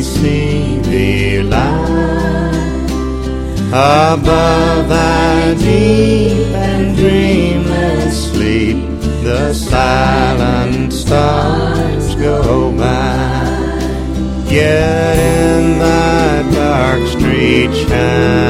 see thee lie above thy deep and dreamless sleep. The silent stars go by, yet in thy dark street shine